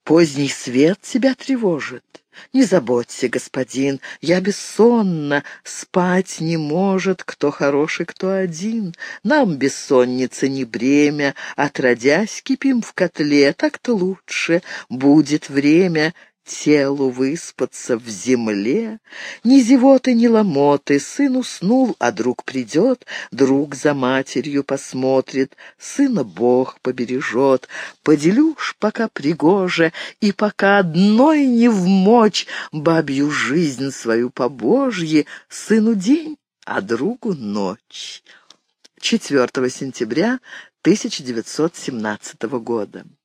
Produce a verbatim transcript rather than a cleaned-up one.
Поздний свет тебя тревожит? Не заботься, господин, я бессонна, спать не может, кто хороший, кто один. Нам бессонница не бремя, отродясь кипим в котле, так-то лучше, будет время телу выспаться в земле. Ни зевоты, ни ломоты, сын уснул, а друг придет, друг за матерью посмотрит, сына Бог побережет. Поделюшь пока пригоже, и пока одной не вмочь бабью жизнь свою по Божьи, сыну день, а другу ночь. четвёртого сентября тысяча девятьсот семнадцатого года.